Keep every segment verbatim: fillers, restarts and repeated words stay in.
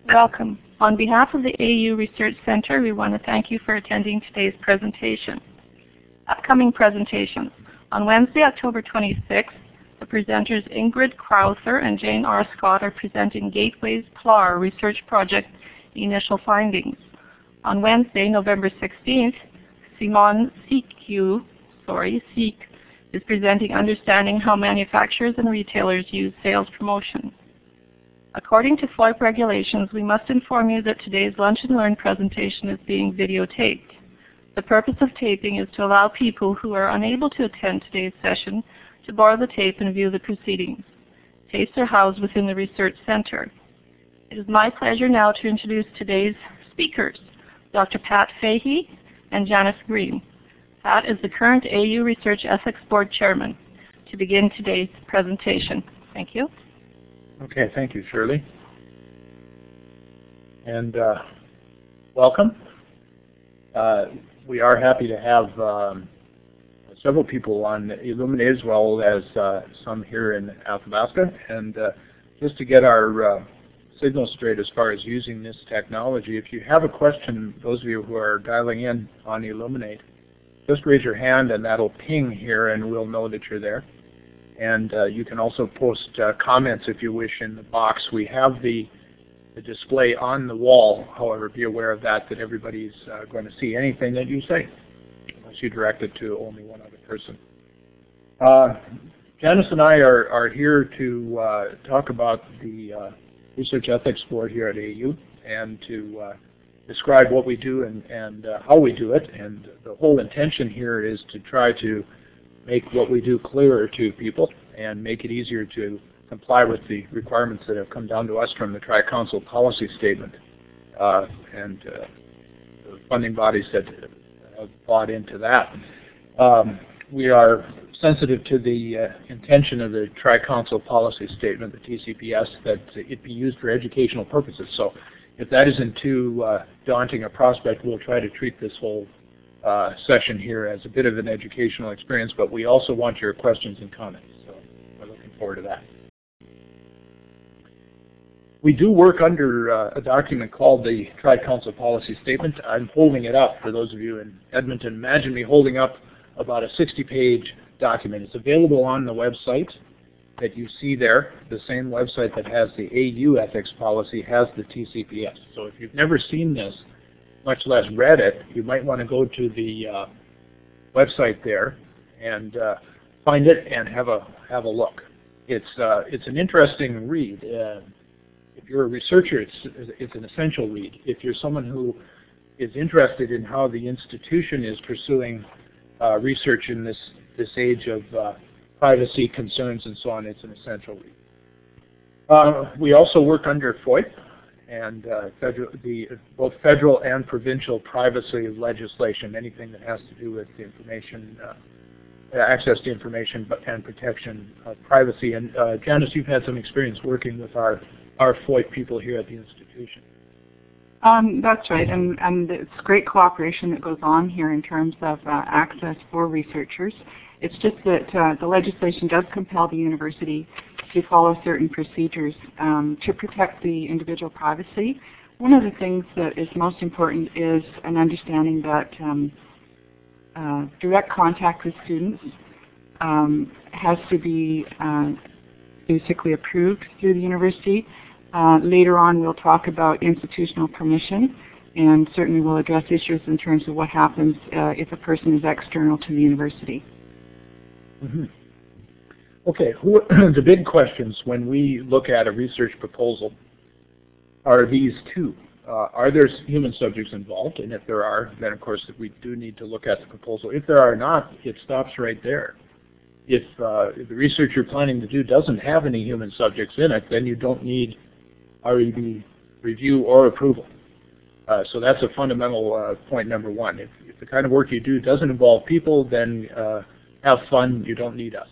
Welcome. On behalf of the A U Research Center, we want to thank you for attending today's presentation. Upcoming presentations. On Wednesday, October twenty-sixth, the presenters Ingrid Crowther and Jane R. Scott are presenting Gateways P L A R Research Project Initial Findings. On Wednesday, November sixteenth, Simon Seek, sorry, Seek is presenting Understanding How Manufacturers and Retailers Use Sales Promotion. According to FOIP regulations, we must inform you that today's Lunch and Learn presentation is being videotaped. The purpose of taping is to allow people who are unable to attend today's session to borrow the tape and view the proceedings. Tapes are housed within the Research Center. It is my pleasure now to introduce today's speakers, Doctor Pat Fahey and Janice Green. Pat is the current A U Research Ethics Board Chairman. To begin today's presentation. Thank you. Okay, thank you, Shirley. And uh, welcome. Uh, we are happy to have um, several people on Illuminate as well as uh, some here in Athabasca. And uh, just to get our uh, signal straight as far as using this technology, if you have a question, those of you who are dialing in on Illuminate, just raise your hand and that'll ping here and we'll know that you're there. And uh, you can also post uh, comments if you wish in the box. We have the, the display on the wall, however, be aware of that, that everybody's uh, going to see anything that you say, unless you direct it to only one other person. Uh, Janice and I are, are here to uh, talk about the uh, Research Ethics Board here at A U and to uh, describe what we do and, and uh, how we do it. And the whole intention here is to try to make what we do clearer to people and make it easier to comply with the requirements that have come down to us from the Tri-Council policy statement uh, and uh, the funding bodies that have bought into that. Um, we are sensitive to the uh, intention of the Tri-Council policy statement, the T C P S, that it be used for educational purposes. So if that isn't too uh, daunting a prospect, we'll try to treat this whole Uh, session here as a bit of an educational experience, but we also want your questions and comments, so we're looking forward to that. We do work under uh, a document called the Tri-Council Policy Statement. I'm holding it up for those of you in Edmonton. Imagine me holding up about a sixty page document. It's available on the website that you see there. The same website that has the A U ethics policy has the T C P S. So if you've never seen this, much less read it, you might want to go to the uh, website there and uh, find it and have a have a look. It's uh, it's an interesting read. Uh, if you're a researcher, it's it's an essential read. If you're someone who is interested in how the institution is pursuing uh, research in this this age of uh, privacy concerns and so on, it's an essential read. Uh, we also work under FOIP. And uh, federal, the, both federal and provincial privacy legislation, anything that has to do with the information, uh, access to information and protection of privacy. And uh, Janice, you've had some experience working with our, our FOIP people here at the institution. Um, that's right, and, and it's great cooperation that goes on here in terms of uh, access for researchers. It's just that uh, the legislation does compel the university to follow certain procedures um, to protect the individual privacy. One of the things that is most important is an understanding that um, uh, direct contact with students um, has to be uh, basically approved through the university. Uh, later on we'll talk about institutional permission, and certainly we'll address issues in terms of what happens uh, if a person is external to the university. Mm-hmm. Okay, who, the big questions when we look at a research proposal are these two. Uh, are there human subjects involved? And if there are, then of course we do need to look at the proposal. If there are not, it stops right there. If, uh, if the research you're planning to do doesn't have any human subjects in it, then you don't need R E B review or approval. Uh, so that's a fundamental uh, point number one. If, if the kind of work you do doesn't involve people, then uh, have fun, you don't need us.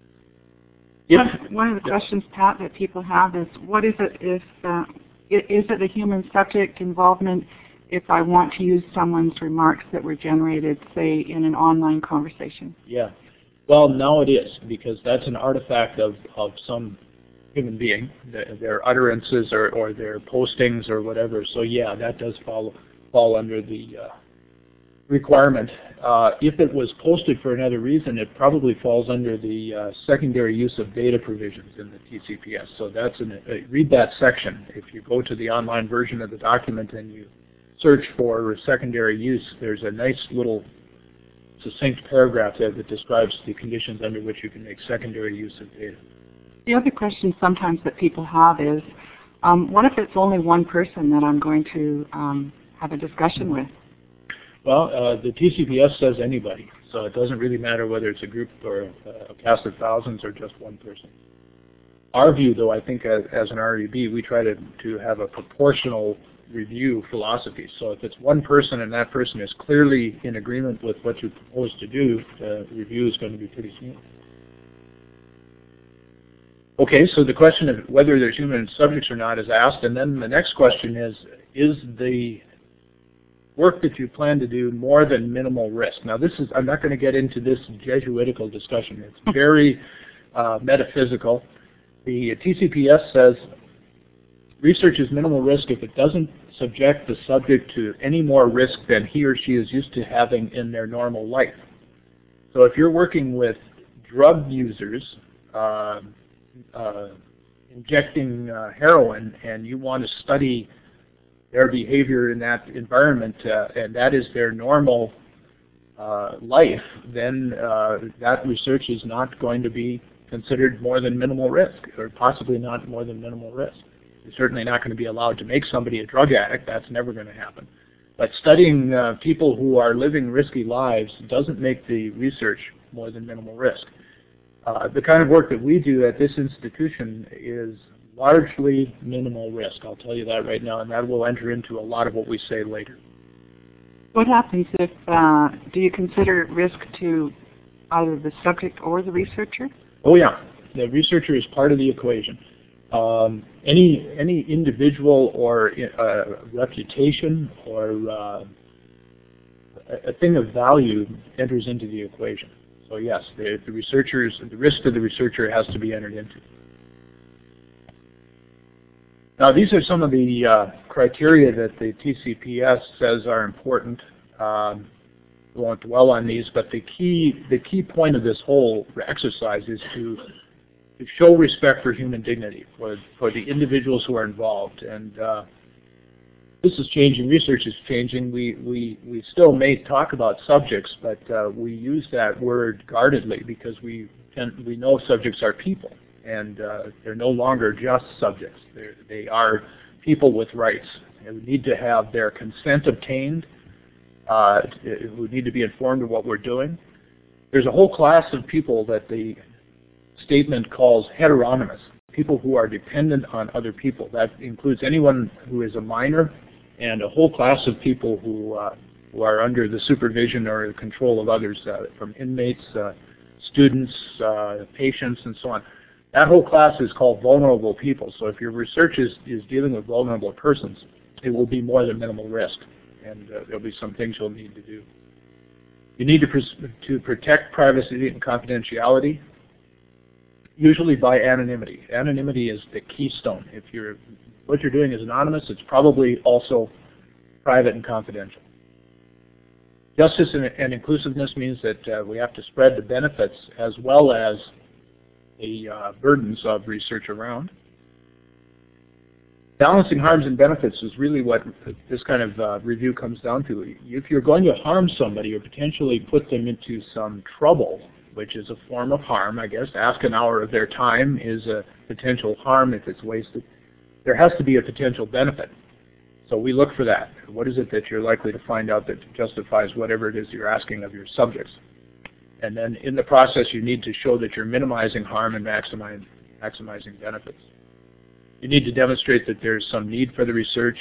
If, one of the questions, Pat, that people have is, what is it if, uh, is it the human subject involvement if I want to use someone's remarks that were generated, say, in an online conversation? Yeah. Well, now it is, because that's an artifact of, of some human being, the, their utterances or, or their postings or whatever. So yeah, that does fall, fall under the uh, requirement. Uh, if it was posted for another reason, it probably falls under the uh, secondary use of data provisions in the T C P S. So that's an, uh, read that section. If you go to the online version of the document and you search for secondary use, there's a nice little succinct paragraph there that describes the conditions under which you can make secondary use of data. The other question sometimes that people have is, um, what if it's only one person that I'm going to um, have a discussion with? Well, uh, the T C P S says anybody, so it doesn't really matter whether it's a group or a cast of thousands or just one person. Our view, though, I think as, as an R E B, we try to, to have a proportional review philosophy. So if it's one person and that person is clearly in agreement with what you propose to do, the review is going to be pretty smooth. Okay, so the question of whether there's human subjects or not is asked, and then the next question is, is the work that you plan to do more than minimal risk? Now this is, I'm not going to get into this Jesuitical discussion. It's very uh, metaphysical. The T C P S says research is minimal risk if it doesn't subject the subject to any more risk than he or she is used to having in their normal life. So if you're working with drug users, uh, uh, injecting uh, heroin, and you want to study their behavior in that environment, uh, and that is their normal uh, life, then uh, that research is not going to be considered more than minimal risk, or possibly not more than minimal risk. You're certainly not going to be allowed to make somebody a drug addict. That's never going to happen. But studying uh, people who are living risky lives doesn't make the research more than minimal risk. Uh, the kind of work that we do at this institution is largely minimal risk. I'll tell you that right now, and that will enter into a lot of what we say later. What happens if, uh, do you consider risk to either the subject or the researcher? Oh yeah, the researcher is part of the equation. Um, any any individual or uh, reputation or uh, a thing of value enters into the equation. So yes, the, the researchers, the risk to the researcher has to be entered into. Now these are some of the uh, criteria that the T C P S says are important. Um, we won't dwell on these, but the key the key point of this whole exercise is to to show respect for human dignity for for the individuals who are involved. And uh, this is changing. Research is changing. We we we still may talk about subjects, but uh, we use that word guardedly because we tend, we know subjects are people, and uh, they're no longer just subjects. They're, they are people with rights and need to have their consent obtained. Uh, who need to be informed of what we're doing. There's a whole class of people that the statement calls heteronymous, people who are dependent on other people. That includes anyone who is a minor and a whole class of people who, uh, who are under the supervision or control of others, uh, from inmates, uh, students, uh, patients, and so on. That whole class is called vulnerable people. So if your research is, is dealing with vulnerable persons, it will be more than minimal risk. And uh, there'll be some things you'll need to do. You need to, to protect privacy and confidentiality, usually by anonymity. Anonymity is the keystone. If you're, what you're doing is anonymous, it's probably also private and confidential. Justice and, and inclusiveness means that uh, we have to spread the benefits as well as the uh, burdens of research around. Balancing harms and benefits is really what this kind of uh, review comes down to. If you're going to harm somebody or potentially put them into some trouble, which is a form of harm, I guess, ask an hour of their time is a potential harm if it's wasted, there has to be a potential benefit. So we look for that. What is it that you're likely to find out that justifies whatever it is you're asking of your subjects? And then in the process, you need to show that you're minimizing harm and maximizing, maximizing benefits. You need to demonstrate that there's some need for the research.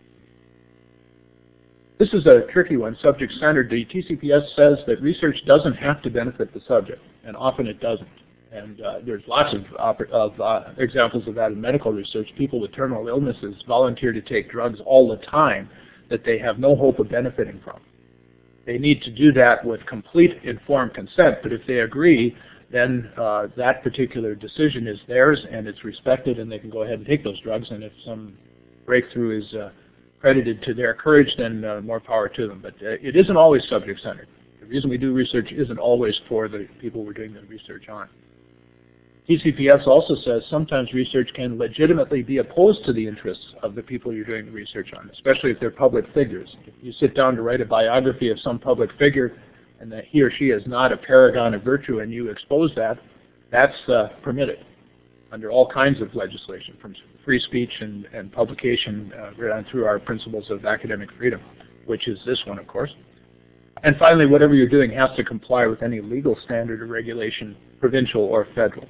This is a tricky one, subject-centered. The T C P S says that research doesn't have to benefit the subject, and often it doesn't. And uh, there's lots of, of uh, examples of that in medical research. People with terminal illnesses volunteer to take drugs all the time that they have no hope of benefiting from. They need to do that with complete informed consent, but if they agree, then uh, that particular decision is theirs and it's respected, and they can go ahead and take those drugs. And if some breakthrough is uh, credited to their courage, then uh, more power to them. But uh, it isn't always subject-centered. The reason we do research isn't always for the people we're doing the research on. T C P S also says sometimes research can legitimately be opposed to the interests of the people you're doing the research on, especially if they're public figures. If you sit down to write a biography of some public figure and that he or she is not a paragon of virtue and you expose that, that's uh, permitted under all kinds of legislation, from free speech and, and publication uh, right on through our principles of academic freedom, which is this one, of course. And finally, whatever you're doing has to comply with any legal standard or regulation, provincial or federal.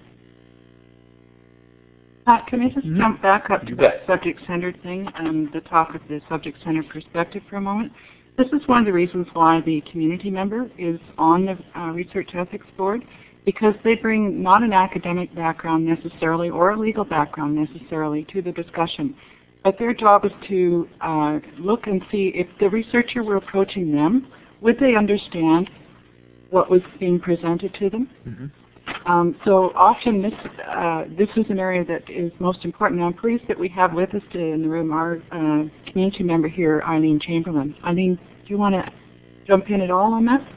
Uh, can I just Mm-hmm. jump back up to You that bet. subject-centered thing and the talk of the subject-centered perspective for a moment? This is one of the reasons why the community member is on the uh, Research Ethics Board, because they bring not an academic background necessarily or a legal background necessarily to the discussion. But their job is to uh, look and see if the researcher were approaching them, would they understand what was being presented to them? Mm-hmm. Um, so often this uh, this is an area that is most important. And I'm pleased that we have with us today in the room our uh, community member here, Eileen Chamberlain. Eileen, do you want to jump in at all on that?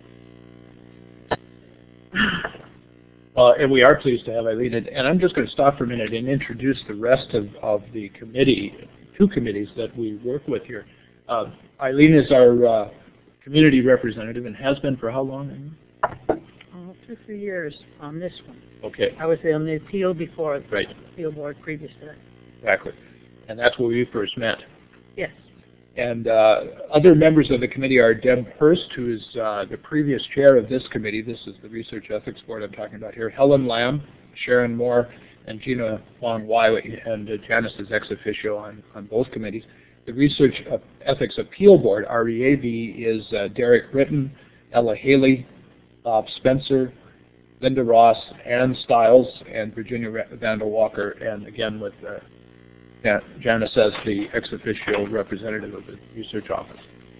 Uh, and we are pleased to have Eileen. And, and I'm just going to stop for a minute and introduce the rest of, of the committee, two committees that we work with here. Uh, Eileen is our uh, community representative and has been for how long? Oh, two, three years on this one. Okay. I was on the appeal before the Right. appeal board previous to that. Exactly. And that's where we first met. Yes. And uh, other members of the committee are Deb Hurst, who is uh, the previous chair of this committee. This is the Research Ethics Board I'm talking about here. Helen Lamb, Sharon Moore, and Gina Wong Wai, and uh, Janice is ex officio on, on both committees. The Research Ethics Appeal Board, R E A B, is uh, Derek Britton, Ella Haley, Bob Spencer, Linda Ross, Ann Stiles, and Virginia Vandal Walker, and again with uh, Janice as the ex officio representative of the research office.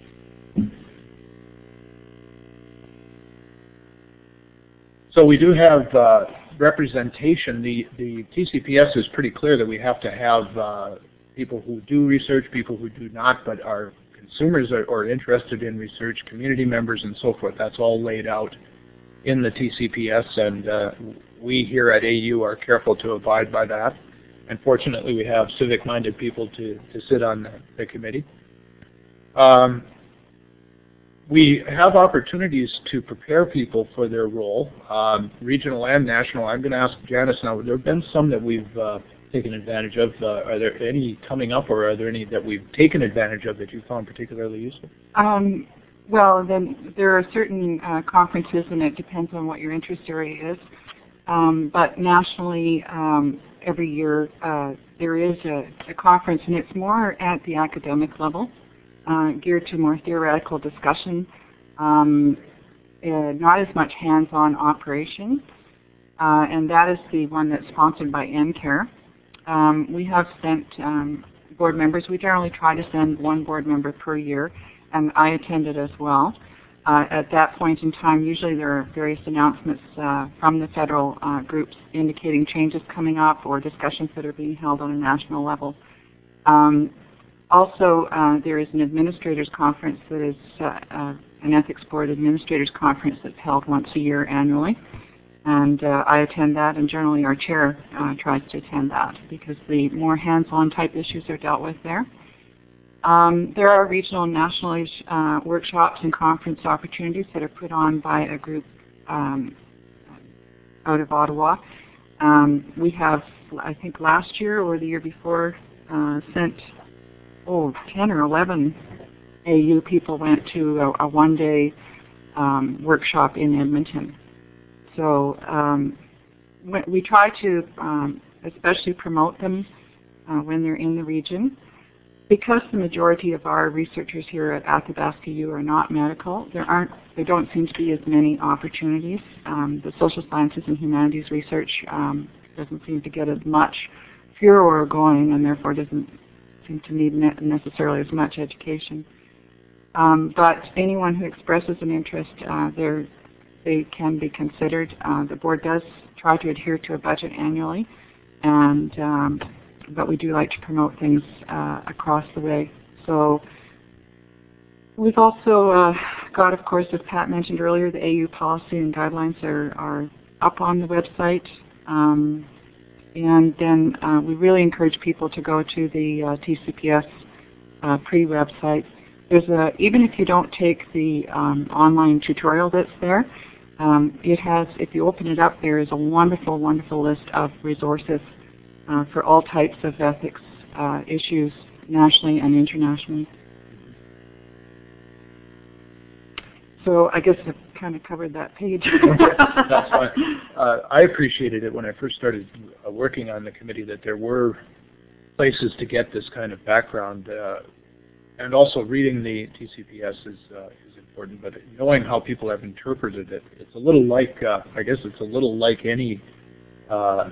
So we do have uh, representation. The, the T C P S is pretty clear that we have to have uh, people who do research, people who do not, but are consumers or, or interested in research, community members, and so forth. That's all laid out in the T C P S, and uh, we here at A U are careful to abide by that. And fortunately, we have civic-minded people to, to sit on the, the committee. Um, we have opportunities to prepare people for their role, um, regional and national. I'm going to ask Janice now, there have been some that we've uh, taken advantage of. Uh, are there any coming up, or are there any that we've taken advantage of that you found particularly useful? Um, well, then there are certain uh, conferences, and it depends on what your interest area is. Um, but nationally, um, every year uh, there is a, a conference, and it's more at the academic level, uh, geared to more theoretical discussion, um, uh, not as much hands-on operation, uh, and that is the one that's sponsored by N C A R E. Um, we have sent um, board members. We generally try to send one board member per year, and I attended as well. Uh, at that point in time, usually there are various announcements uh, from the federal uh, groups indicating changes coming up or discussions that are being held on a national level. Um, also, uh, there is an administrators conference that is uh, uh, an ethics board administrators conference that's held once a year annually. And uh, I attend that, and generally our chair uh, tries to attend that because the more hands-on type issues are dealt with there. Um, there are regional and national uh, workshops and conference opportunities that are put on by a group um, out of Ottawa. Um, we have, I think last year or the year before, uh, sent, oh, ten or eleven A U people went to a, a one-day um, workshop in Edmonton. So um, we try to um, especially promote them uh, when they're in the region. Because the majority of our researchers here at Athabasca U are not medical, there aren't, there don't seem to be as many opportunities. Um, the social sciences and humanities research um, doesn't seem to get as much furor going, and therefore doesn't seem to need ne necessarily as much education. Um, but anyone who expresses an interest, uh, they're they can be considered. Uh, the board does try to adhere to a budget annually, and um, but we do like to promote things uh, across the way. So we've also uh, got, of course, as Pat mentioned earlier, the A U policy and guidelines are, are up on the website. Um, and then uh, we really encourage people to go to the uh, T C P S uh, pre-website. There's a, even if you don't take the um, online tutorial that's there, um, it has, if you open it up, there is a wonderful, wonderful list of resources uh, for all types of ethics uh, issues nationally and internationally. So I guess I've kind of covered that page. That's fine. Uh, I appreciated it when I first started uh, working on the committee that there were places to get this kind of background. Uh, and also reading the T C P S is, uh, is important, but knowing how people have interpreted it, it's a little like, uh, I guess it's a little like any uh,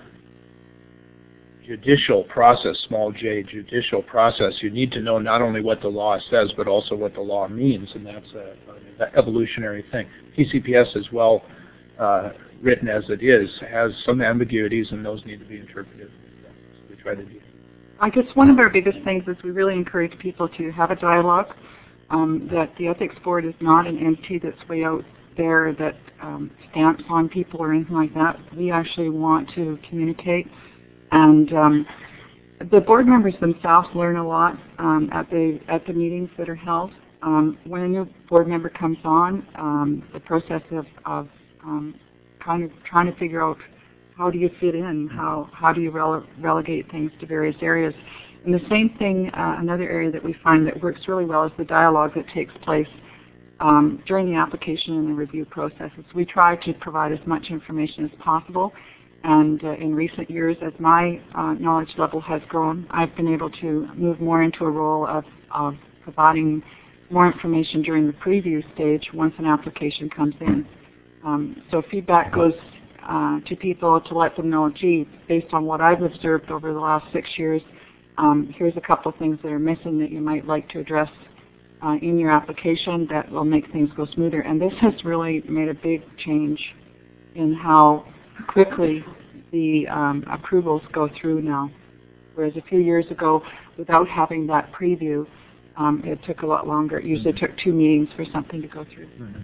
judicial process, small j, judicial process. You need to know not only what the law says, but also what the law means, and that's a, an evolutionary thing. T C P S, as well uh, written as it is, has some ambiguities, and those need to be interpreted. So we try to do. I guess one of our biggest things is we really encourage people to have a dialogue, um, that the Ethics Board is not an entity that's way out there that um, stamps on people or anything like that. We actually want to communicate. And um, the board members themselves learn a lot um, at the at the meetings that are held. Um, when a new board member comes on, um, the process of, of um, kind of trying to figure out how do you fit in, how how do you rele relegate things to various areas. And the same thing, uh, another area that we find that works really well is the dialogue that takes place um, during the application and the review processes. We try to provide as much information as possible. And uh, in recent years, as my uh, knowledge level has grown, I've been able to move more into a role of, of providing more information during the preview stage once an application comes in. Um, so feedback goes uh, to people to let them know, gee, based on what I've observed over the last six years, um, here's a couple of things that are missing that you might like to address uh, in your application that will make things go smoother. And this has really made a big change in how quickly the um, approvals go through now. Whereas a few years ago, without having that preview, um, it took a lot longer. It usually took two meetings for something to go through. Mm-hmm.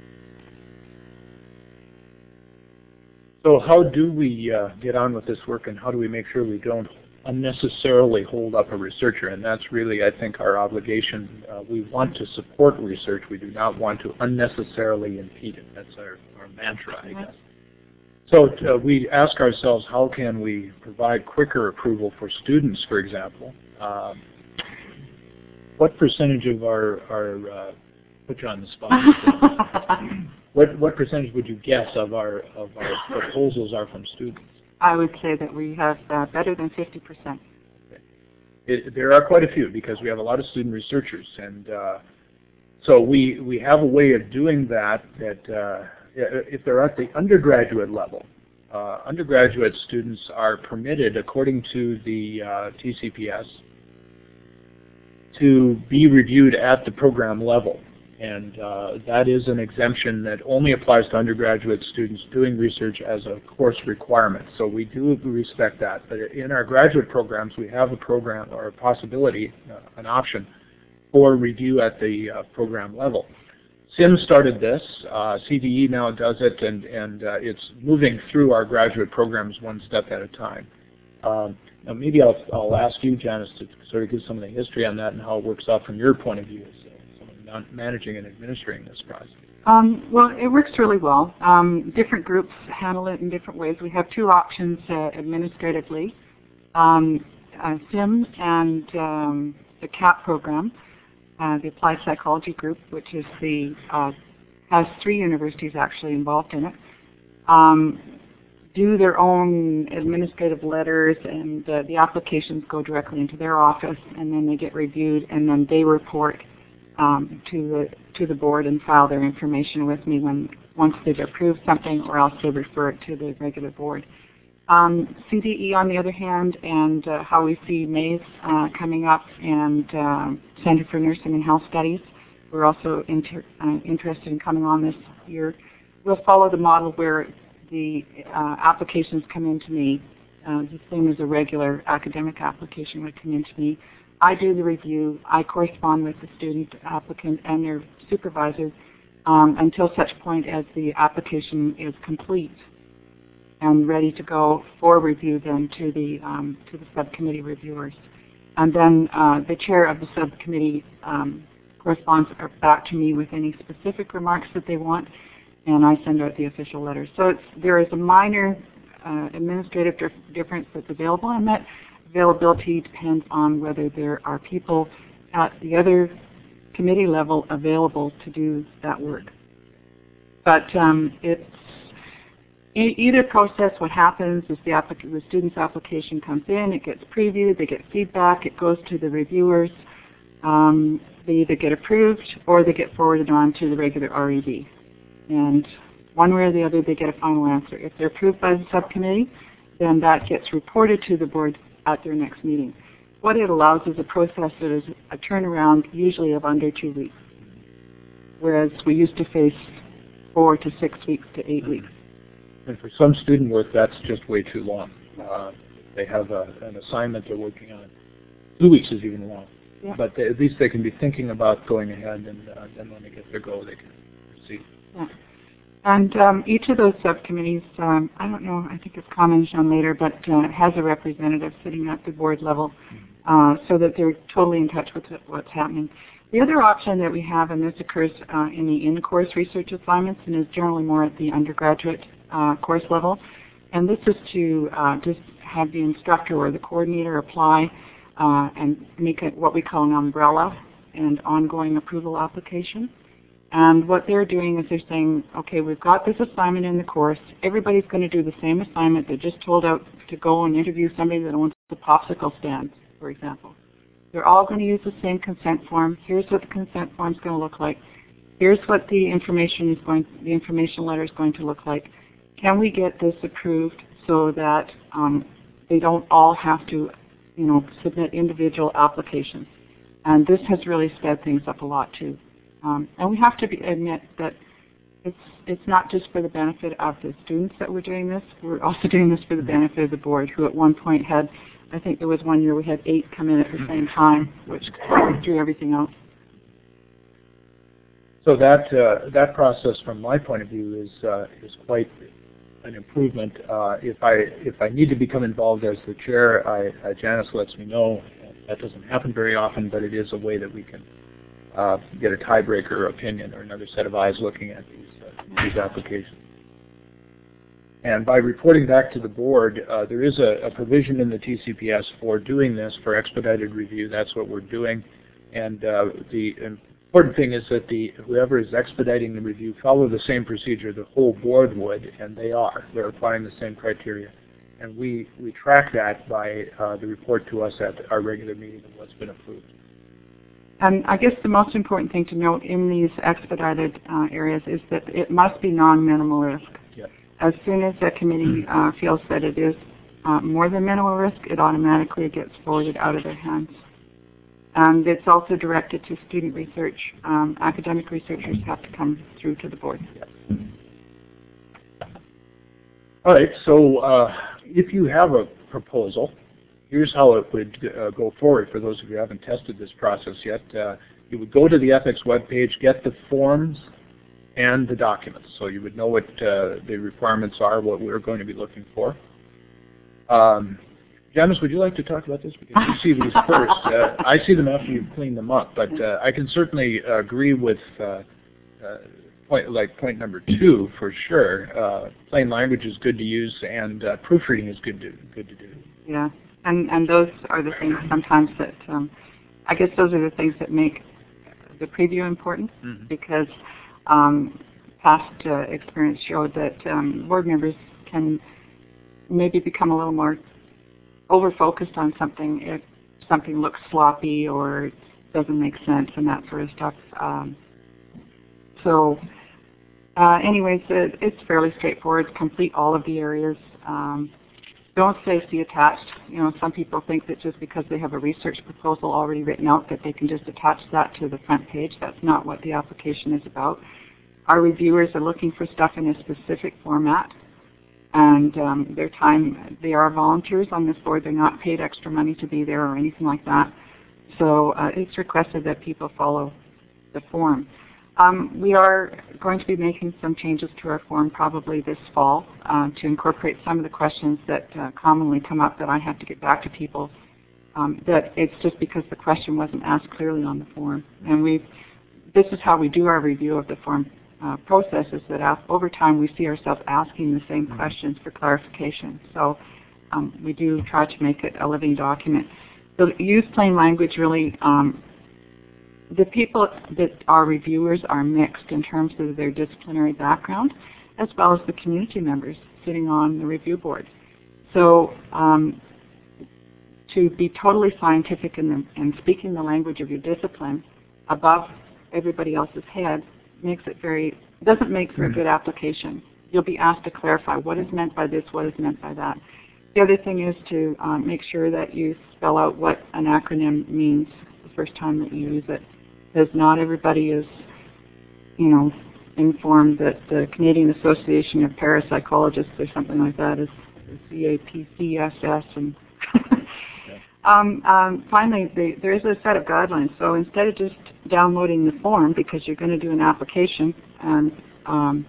So how do we uh, get on with this work, and how do we make sure we don't unnecessarily hold up a researcher? And that's really, I think, our obligation. Uh, we want to support research. We do not want to unnecessarily impede it. That's our, our mantra, I guess. So uh, we ask ourselves, how can we provide quicker approval for students, for example? Um, what percentage of our, our uh, put you on the spot. what what percentage would you guess of our of our proposals are from students? I would say that we have uh, better than fifty percent. Okay. It, there are quite a few because we have a lot of student researchers, and uh, so we we have a way of doing that that. Uh, If they're at the undergraduate level, uh, undergraduate students are permitted, according to the uh, T C P S, to be reviewed at the program level. And uh, that is an exemption that only applies to undergraduate students doing research as a course requirement. So we do respect that. But in our graduate programs, we have a program or a possibility, uh, an option, for review at the uh, program level. SIMS started this, uh, C D E now does it, and, and uh, it's moving through our graduate programs one step at a time. Um, now maybe I'll, I'll ask you, Janice, to sort of give some of the history on that and how it works out from your point of view as uh, someone managing and administering this process. Um, well, it works really well. Um, different groups handle it in different ways. We have two options uh, administratively, um, uh, SIMS and um, the CAP program. Uh, the Applied Psychology Group, which is the uh, has three universities actually involved in it, um, do their own administrative letters, and uh, the applications go directly into their office, and then they get reviewed, and then they report um, to the to the board and file their information with me when once they've approved something, or else they refer it to the regular board. Um, C D E, on the other hand, and uh, how we see Mays uh, coming up, and uh, Center for Nursing and Health Studies, we're also inter uh, interested in coming on this year. we'll follow the model where the uh, applications come in to me, uh, the same as a regular academic application would come in to me. I do the review. I correspond with the student applicant and their supervisor um, until such point as the application is complete and ready to go for review then to the um, to the subcommittee reviewers. And then uh, the chair of the subcommittee um, corresponds back to me with any specific remarks that they want, and I send out the official letter. So it's, there is a minor uh, administrative dif difference that's available, and that availability depends on whether there are people at the other committee level available to do that work. But um, it's e either process. What happens is the, the student's application comes in, it gets previewed, they get feedback, it goes to the reviewers. Um, they either get approved or they get forwarded on to the regular R E D. And one way or the other, they get a final answer. If they're approved by the subcommittee, then that gets reported to the board at their next meeting. What it allows is a process that is a turnaround usually of under two weeks, whereas we used to face four to six weeks to eight weeks. And for some student work, that's just way too long. Uh, they have a, an assignment they're working on. Two weeks is even long. Yeah. But they, at least they can be thinking about going ahead, and uh, then when they get their go, they can proceed. Yeah. And um, each of those subcommittees, um, I don't know, I think it's commented on later, but uh, has a representative sitting at the board level uh, so that they're totally in touch with what's happening. The other option that we have, and this occurs uh, in the in-course research assignments and is generally more at the undergraduate uh, course level, and this is to uh, just have the instructor or the coordinator apply uh, and make it what we call an umbrella and ongoing approval application. And what they're doing is they're saying, okay, we've got this assignment in the course. Everybody's going to do the same assignment. They're just told out to go and interview somebody that owns the popsicle stand, for example. They're all going to use the same consent form. Here's what the consent form is going to look like. Here's what the information is going, the information letter is going to look like. Can we get this approved so that um, they don't all have to, you know, submit individual applications? And this has really sped things up a lot too. Um, and we have to be, admit that it's, it's not just for the benefit of the students that we're doing this. We're also doing this for the benefit of the board, who at one point had, I think there was one year we had eight come in at the same time, which threw everything out. So that uh, that process, from my point of view, is uh, is quite an improvement. Uh, if I if I need to become involved as the chair, I, uh, Janice lets me know. That doesn't happen very often, but it is a way that we can Uh, get a tiebreaker opinion or another set of eyes looking at these, uh, these applications. And by reporting back to the board, uh, there is a, a provision in the T C P S for doing this, for expedited review. That's what we're doing. And uh, the important thing is that the whoever is expediting the review follow the same procedure the whole board would, and they are. They're applying the same criteria. And we, we track that by uh, the report to us at our regular meeting of what's been approved. And I guess the most important thing to note in these expedited uh, areas is that it must be non-minimal risk. Yep. As soon as the committee uh, feels that it is uh, more than minimal risk, it automatically gets forwarded out of their hands. And it's also directed to student research. Um, academic researchers have to come through to the board. Yep. All right, so uh, if you have a proposal, here's how it would uh, go forward for those of you who haven't tested this process yet. Uh, you would go to the ethics webpage, get the forms and the documents. So you would know what uh, the requirements are, what we're going to be looking for. Um, Janice, would you like to talk about this? Because you see these first. Uh, I see them after you've cleaned them up, but uh, I can certainly agree with uh, uh, point, like point number two for sure. Uh, plain language is good to use, and uh, proofreading is good to, good to do. Yeah. And, and those are the things sometimes that, um, I guess those are the things that make the preview important, mm-hmm. because um, past uh, experience showed that um, board members can maybe become a little more over-focused on something if something looks sloppy or doesn't make sense and that sort of stuff. Um, so uh, anyways, it, it's fairly straightforward. Complete all of the areas. Um, Don't safety attached. You know, some people think that just because they have a research proposal already written out that they can just attach that to the front page. That's not what the application is about. our reviewers are looking for stuff in a specific format, and um, their time, they are volunteers on this board. They're not paid extra money to be there or anything like that. So uh, it's requested that people follow the form. Um, we are going to be making some changes to our form probably this fall uh, to incorporate some of the questions that uh, commonly come up that I have to get back to people. Um, that it's just because the question wasn't asked clearly on the form. And we've, this is how we do our review of the form uh, process, is that over time we see ourselves asking the same questions for clarification. So um, we do try to make it a living document. So use plain language really. Um, the people that are reviewers are mixed in terms of their disciplinary background, as well as the community members sitting on the review board. So um, to be totally scientific in the, and speaking the language of your discipline above everybody else's head makes it very, doesn't make for a good application. You'll be asked to clarify what is meant by this, what is meant by that. The other thing is to um, make sure that you spell out what an acronym means the first time that you use it, because not everybody is, you know, informed that the Canadian Association of Parapsychologists or something like that is C A P C S S. And um, um, finally, the, there is a set of guidelines. So instead of just downloading the form, because you're going to do an application and um,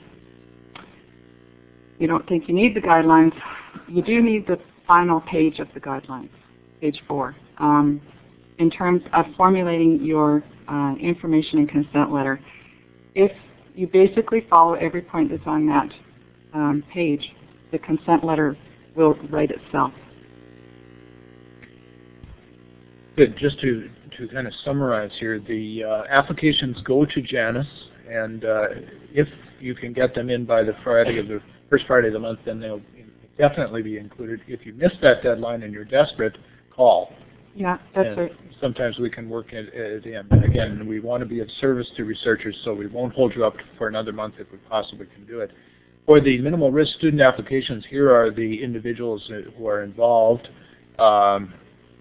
you don't think you need the guidelines, you do need the final page of the guidelines, page four, um, in terms of formulating your uh, information and consent letter. If you basically follow every point that's on that um, page, the consent letter will write itself. Good. Just to, to kind of summarize here, the uh, applications go to Janice, and uh, if you can get them in by the Friday of the first Friday of the month, then they'll definitely be included. If you miss that deadline and you're desperate, call. Yeah, that's and right. Sometimes we can work it, it in. And again, we want to be of service to researchers, so we won't hold you up for another month if we possibly can do it. For the minimal risk student applications, here are the individuals who are involved. Um,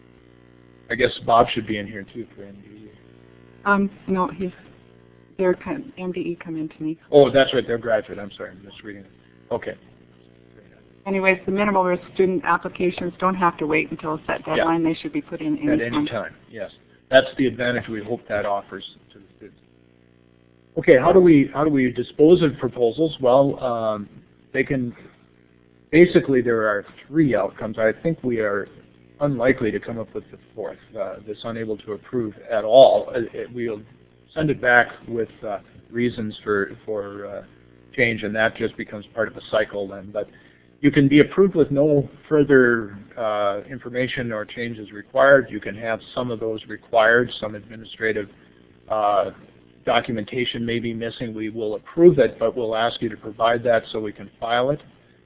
I guess Bob should be in here too for M D E. Um, no, he's, they're M D E come in to me. Oh, that's right, they're graduate. I'm sorry, I'm misreading it. Okay. Anyways, the minimal risk student applications don't have to wait until a set deadline. Yeah. They should be put in any At any time, yes. That's the advantage we hope that offers to the students. Okay, how do we how do we dispose of proposals? Well, um, they can, basically there are three outcomes. I think we are unlikely to come up with the fourth, uh, this unable to approve at all. It, it, we'll send it back with uh, reasons for, for uh, change, and that just becomes part of a cycle then. But you can be approved with no further uh, information or changes required. You can have some of those required, some administrative uh, documentation may be missing. We will approve it, but we'll ask you to provide that so we can file it.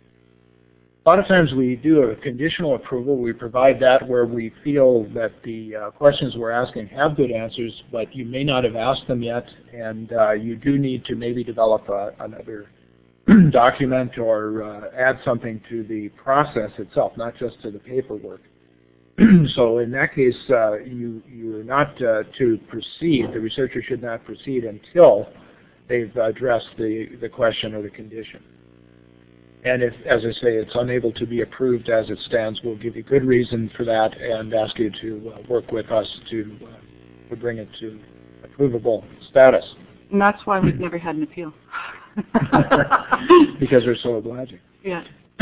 A lot of times we do a conditional approval. We provide that where we feel that the uh, questions we're asking have good answers, but you may not have asked them yet, and uh, you do need to maybe develop a, another document or uh, add something to the process itself, not just to the paperwork. So in that case, uh, you, you're not uh, to proceed, the researcher should not proceed until they've addressed the, the question or the condition. And if, as I say, it's unable to be approved as it stands, we'll give you good reason for that and ask you to uh, work with us to, uh, to bring it to approvable status. And that's why we've never had an appeal. Because we're so obliging. Yeah.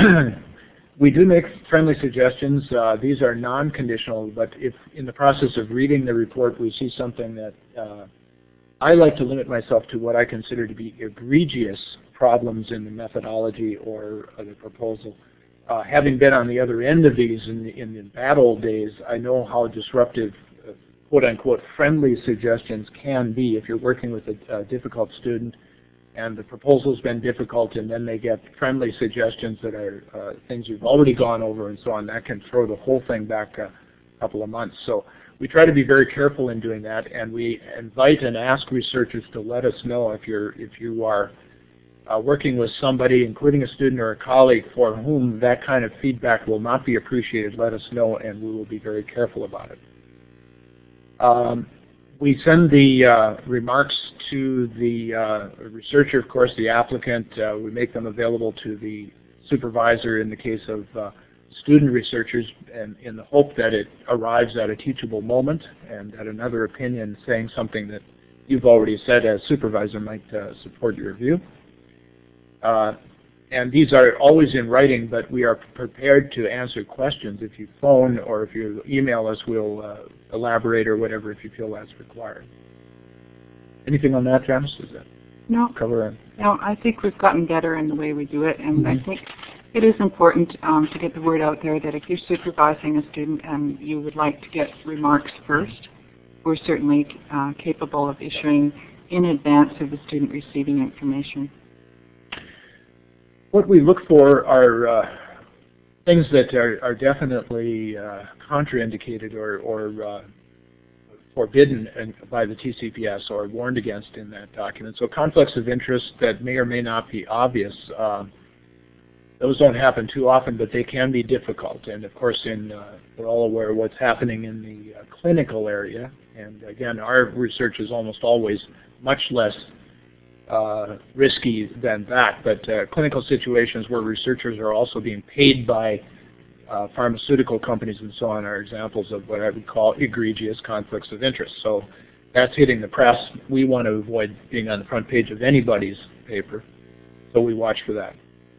We do make friendly suggestions. Uh, these are non-conditional, but if in the process of reading the report we see something that uh, I like to limit myself to what I consider to be egregious problems in the methodology or uh, the proposal. Uh, having been on the other end of these in the, in the bad old days, I know how disruptive uh, quote-unquote friendly suggestions can be if you're working with a, a difficult student and the proposal's been difficult, and then they get friendly suggestions that are uh, things you've already gone over and so on. That can throw the whole thing back a couple of months. So we try to be very careful in doing that, and we invite and ask researchers to let us know if you're if you are uh, working with somebody, including a student or a colleague, for whom that kind of feedback will not be appreciated. Let us know, and we will be very careful about it. Um, we send the uh, remarks to the uh, researcher, of course, the applicant. Uh, we make them available to the supervisor in the case of uh, student researchers, and in the hope that it arrives at a teachable moment and that another opinion saying something that you've already said as supervisor might uh, support your view. Uh, and these are always in writing, but we are prepared to answer questions. If you phone or if you email us, we'll uh, elaborate or whatever if you feel that's required. Anything on that, Janice? Does that No. cover it? No, I think we've gotten better in the way we do it, and Mm-hmm. I think it is important um, to get the word out there that if you're supervising a student and you would like to get remarks first, we're certainly uh, capable of issuing in advance of the student receiving information. What we look for are uh, things that are, are definitely uh, contraindicated or, or uh, forbidden by the T C P S or warned against in that document. So conflicts of interest that may or may not be obvious. Um, those don't happen too often, but they can be difficult. And of course, in, uh, we're all aware of what's happening in the uh, clinical area. And again, our research is almost always much less uh, risky than that. But uh, clinical situations where researchers are also being paid by uh, pharmaceutical companies and so on are examples of what I would call egregious conflicts of interest. So that's hitting the press. We want to avoid being on the front page of anybody's paper, so we watch for that.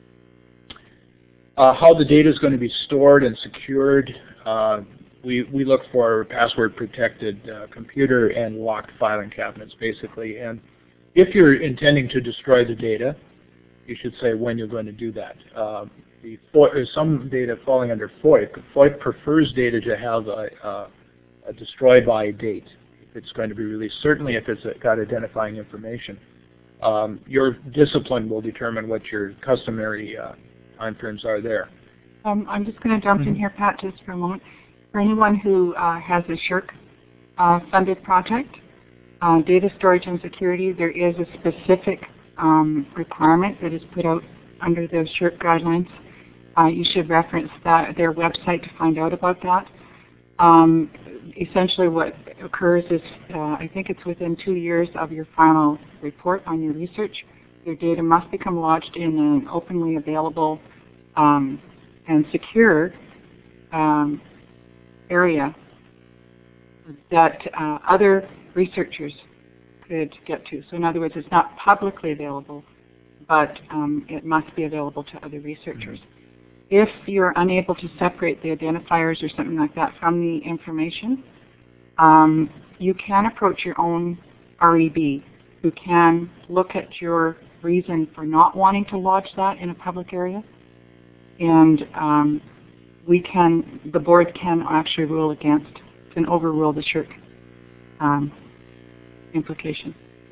Uh, how the data is going to be stored and secured. Uh, we, we look for password-protected uh, computer and locked filing cabinets, basically. And if you're intending to destroy the data, you should say when you're going to do that. Uh, the, there's some data falling under FOIP. FOIP prefers data to have a, a, a destroy by date if it's going to be released, certainly if it's got identifying information. Um, your discipline will determine what your customary uh, time frames are there. Um, I'm just going to jump mm-hmm. in here, Pat, just for a moment. For anyone who uh, has a SSHRC uh, funded project, uh, data storage and security, there is a specific um, requirement that is put out under the SSHRC guidelines. Uh, you should reference that, their website to find out about that. Um, essentially what occurs is, uh, I think it's within two years of your final report on your research, your data must become lodged in an openly available um, and secure um, area that uh, other researchers could get to. So in other words, it's not publicly available, but um, it must be available to other researchers. If you're unable to separate the identifiers or something like that from the information, um, you can approach your own R E B, who can look at your reason for not wanting to lodge that in a public area, and um, we can, the board can actually rule against, can overrule the SSHRC um, implication.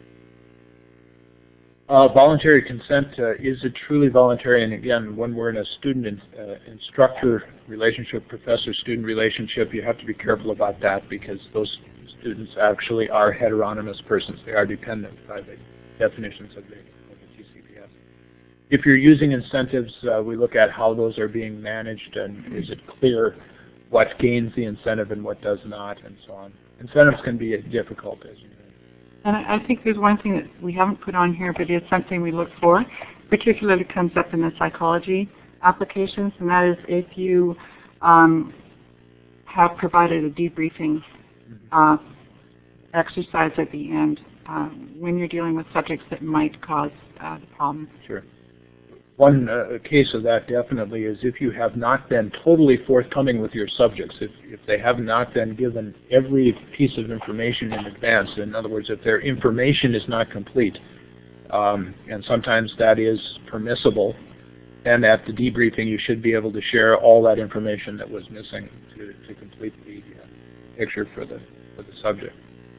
Uh, voluntary consent, uh, is it truly voluntary? And again, when we're in a student in, uh, instructor relationship, professor-student relationship, you have to be careful about that because those students actually are heteronymous persons. They are dependent by the definitions of the, of the T C P S. If you're using incentives, uh, we look at how those are being managed and is it clear what gains the incentive and what does not and so on. Incentives can be difficult, as you know. And I think there's one thing that we haven't put on here, but it's something we look for, particularly comes up in the psychology applications, and that is if you um, have provided a debriefing uh, exercise at the end uh, when you're dealing with subjects that might cause uh, the problem. Sure. One uh, case of that definitely is if you have not been totally forthcoming with your subjects, if, if they have not been given every piece of information in advance, in other words, if their information is not complete, um, and sometimes that is permissible, and at the debriefing you should be able to share all that information that was missing to, to complete the uh, picture for the, for the subject.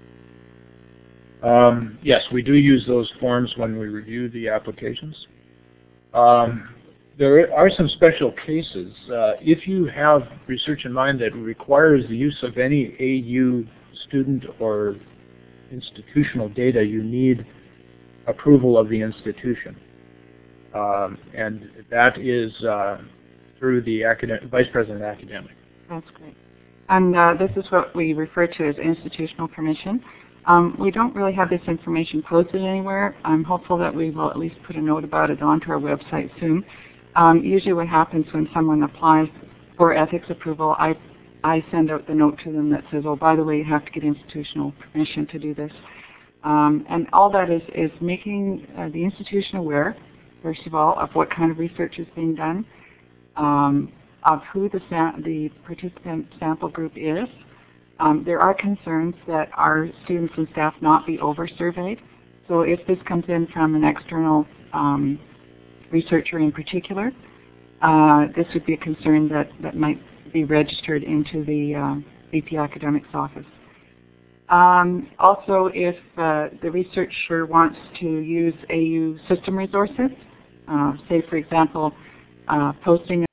Um, yes, we do use those forms when we review the applications. Um, there are some special cases. Uh, if you have research in mind that requires the use of any A U student or institutional data, you need approval of the institution. Um, and that is uh, through the academic, Vice President Academic. That's great. And uh, this is what we refer to as institutional permission. Um, we don't really have this information posted anywhere. I'm hopeful that we will at least put a note about it onto our website soon. Um, usually what happens when someone applies for ethics approval, I, I send out the note to them that says, oh, by the way, you have to get institutional permission to do this. Um, and all that is, is making uh, the institution aware, first of all, of what kind of research is being done, um, of who the, sam the participant sample group is. Um, there are concerns that our students and staff not be over-surveyed. So if this comes in from an external um, researcher in particular, uh, this would be a concern that, that might be registered into the uh, V P Academics office. Um, also, if uh, the researcher wants to use A U system resources, uh, say for example, uh, posting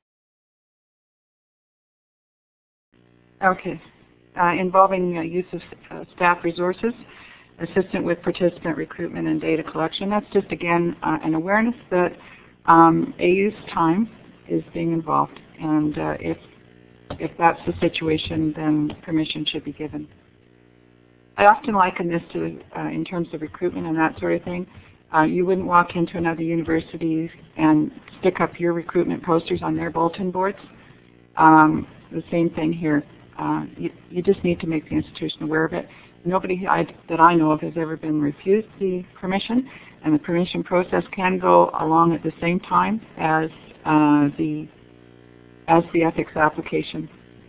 okay, uh, involving uh, use of uh, staff resources, assistant with participant recruitment and data collection. That's just again uh, an awareness that um, A U's time is being involved, and uh, if if that's the situation, then permission should be given. I often liken this to, uh, in terms of recruitment and that sort of thing. Uh, you wouldn't walk into another university and stick up your recruitment posters on their bulletin boards. Um, the same thing here. Uh, you, you just need to make the institution aware of it. Nobody I, that I know of has ever been refused the permission, and the permission process can go along at the same time as uh, the as the ethics application.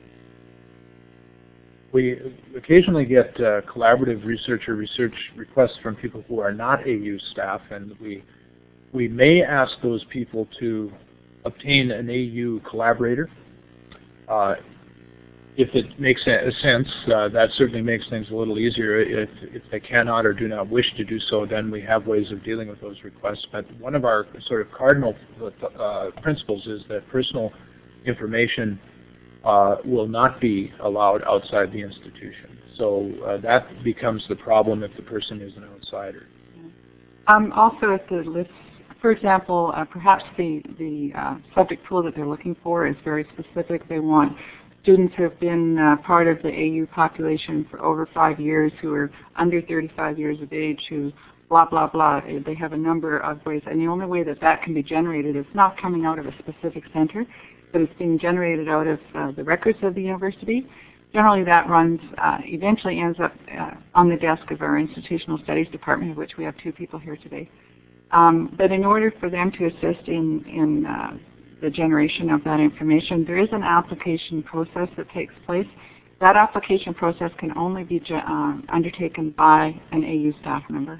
We occasionally get uh, collaborative research or research requests from people who are not A U staff, and we we may ask those people to obtain an A U collaborator. Uh, if it makes sense, uh, that certainly makes things a little easier. If, if they cannot or do not wish to do so, then we have ways of dealing with those requests. But one of our sort of cardinal uh, principles is that personal information Uh, will not be allowed outside the institution. So uh, that becomes the problem if the person is an outsider. Um, also, if the list, for example, uh, perhaps the, the uh, subject pool that they're looking for is very specific. They want students who have been uh, part of the A U population for over five years, who are under thirty-five years of age, who blah, blah, blah. They have a number of ways. And the only way that that can be generated is not coming out of a specific center, but it's being generated out of uh, the records of the university. Generally that runs, uh, eventually ends up uh, on the desk of our Institutional Studies Department, of which we have two people here today. Um, but in order for them to assist in, in uh, the generation of that information, there is an application process that takes place. That application process can only be uh, undertaken by an A U staff member.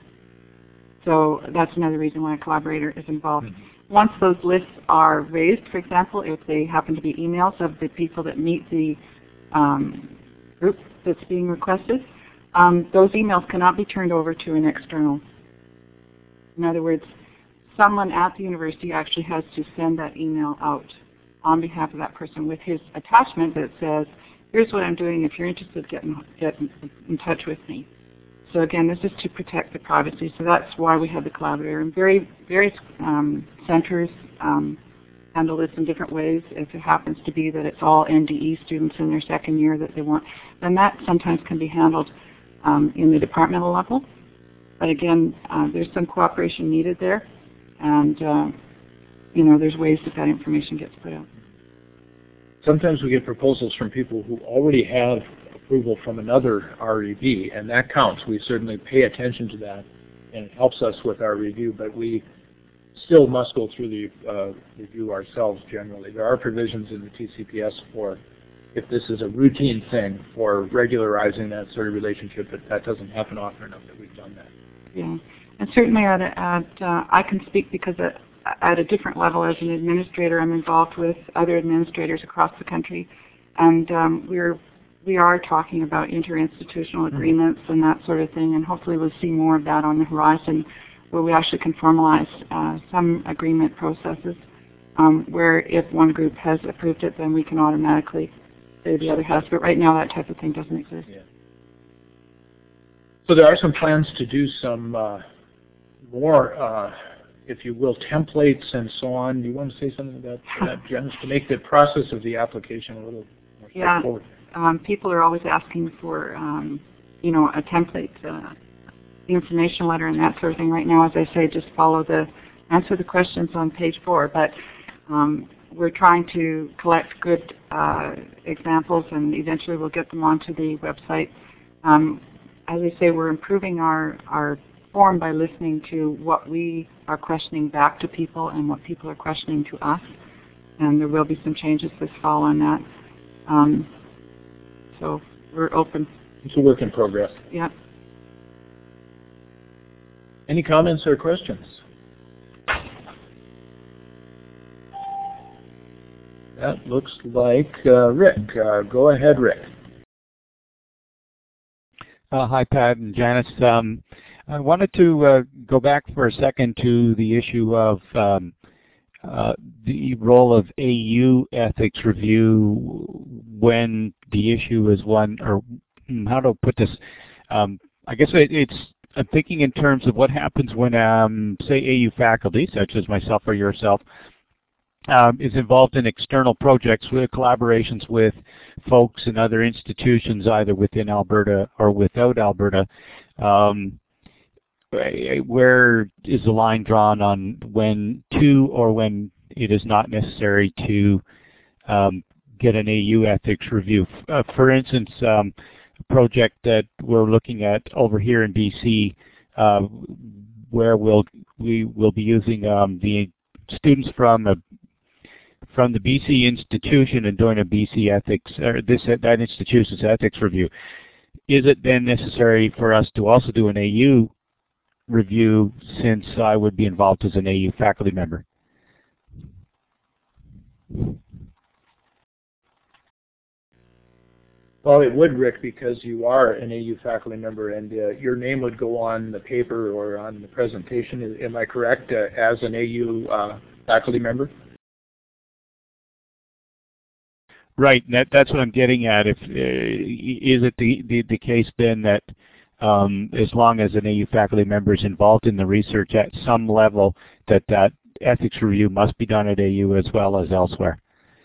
So that's another reason why a collaborator is involved. Mm-hmm. Once those lists are raised, for example, if they happen to be emails of the people that meet the um, group that's being requested, um, those emails cannot be turned over to an external. In other words, someone at the university actually has to send that email out on behalf of that person with his attachment that says, here's what I'm doing. If you're interested, get in, get in touch with me. So again, this is to protect the privacy. So that's why we have the collaborator. And very, various um, centers um, handle this in different ways. If it happens to be that it's all N D E students in their second year that they want, then that sometimes can be handled um, in the departmental level. But again, uh, there's some cooperation needed there, and uh, you know, there's ways that that information gets put out. Sometimes we get proposals from people who already have approval from another R E B, and that counts. We certainly pay attention to that, and it helps us with our review, but we still must go through the uh, review ourselves generally. There are provisions in the T C P S for if this is a routine thing for regularizing that sort of relationship, but that doesn't happen often enough that we've done that. Yeah, and certainly at, a, at uh, I can speak because at, at a different level as an administrator, I'm involved with other administrators across the country, and um, we're we are talking about interinstitutional agreements mm-hmm. and that sort of thing, and hopefully we'll see more of that on the horizon, where we actually can formalize uh, some agreement processes, um, where if one group has approved it, then we can automatically say the other has. But right now, that type of thing doesn't exist. Yeah. So there are some plans to do some uh, more, uh, if you will, templates and so on. Do you want to say something about that, Jen, to make the process of the application a little more yeah. straightforward? Um, people are always asking for um, you know, a template uh, information letter and that sort of thing. Right now, as I say, just follow the, answer the questions on page four. But um, we're trying to collect good uh, examples, and eventually we'll get them onto the website. Um, as I say, we're improving our, our form by listening to what we are questioning back to people and what people are questioning to us. And there will be some changes this fall on that. Um, so we're open. It's a work in progress. Yeah. Any comments or questions? That looks like uh, Rick. Uh, go ahead, Rick. Uh, hi, Pat and Janice. Um, I wanted to uh, go back for a second to the issue of um, uh, the role of A U ethics review when the issue is one, or how to put this. Um, I guess it, it's, I'm thinking in terms of what happens when, um, say, A U faculty, such as myself or yourself, Um, is involved in external projects with collaborations with folks in other institutions, either within Alberta or without Alberta. Um, where is the line drawn on when to or when it is not necessary to um, get an A U ethics review? Uh, for instance, um, a project that we're looking at over here in B C, uh, where we'll, we will be using um, the students from a from the B C institution and doing a B C ethics, or this that institution's ethics review. Is it then necessary for us to also do an A U review, since I would be involved as an A U faculty member? Well, it would, Rick, because you are an A U faculty member, and uh, your name would go on the paper or on the presentation. Am I correct, uh, as an A U uh, faculty member? Right, that, that's what I'm getting at. If uh, is it the, the, the case then that um, as long as an A U faculty member is involved in the research at some level, that that ethics review must be done at A U as well as elsewhere?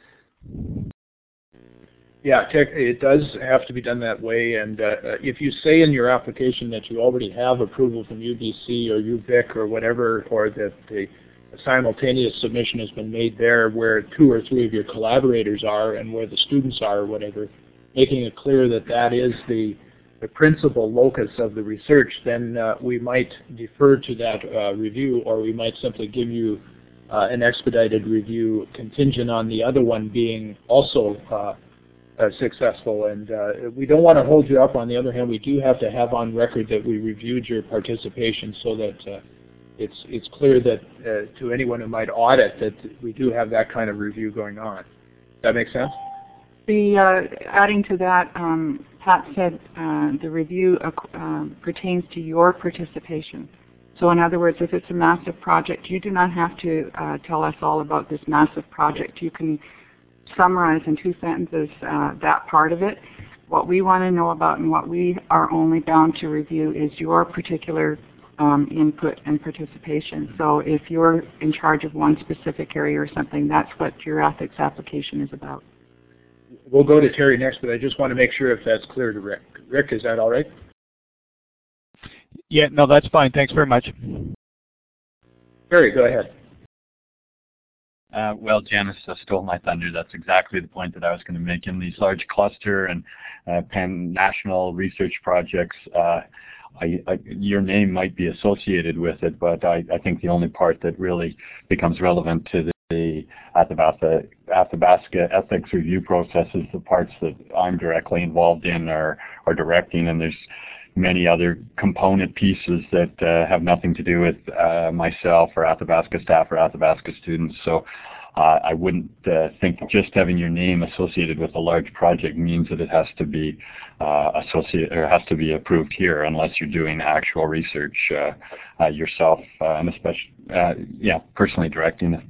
Yeah, it does have to be done that way. And uh, if you say in your application that you already have approval from U B C or U Vic or whatever, or that the simultaneous submission has been made there where two or three of your collaborators are and where the students are or whatever, making it clear that that is the, the principal locus of the research, then uh, we might defer to that uh, review, or we might simply give you uh, an expedited review contingent on the other one being also uh, uh, successful. And uh, we don't want to hold you up. On the other hand, we do have to have on record that we reviewed your participation, so that uh, It's, it's clear that uh, to anyone who might audit that we do have that kind of review going on. Does that make sense? The, uh, adding to that, um, Pat said uh, the review uh, uh, pertains to your participation. So in other words, if it's a massive project, you do not have to uh, tell us all about this massive project. You can summarize in two sentences uh, that part of it. What we want to know about and what we are only bound to review is your particular Um, input and participation. So if you're in charge of one specific area or something, that's what your ethics application is about. We'll go to Terry next, but I just want to make sure if that's clear to Rick. Rick, is that all right? Yeah, no, that's fine. Thanks very much. Terry, go ahead. Uh, well, Janice uh, stole my thunder. That's exactly the point that I was going to make. In these large cluster and uh, pan-national research projects, uh, I, I, your name might be associated with it, but I, I think the only part that really becomes relevant to the, the Athabasca, Athabasca ethics review process is the parts that I'm directly involved in or, or directing, and there's many other component pieces that uh, have nothing to do with uh, myself or Athabasca staff or Athabasca students. So uh, I wouldn't uh, think just having your name associated with a large project means that it has to be uh, associated or has to be approved here, unless you're doing actual research uh, uh, yourself, uh, and especially, uh, yeah, personally directing it.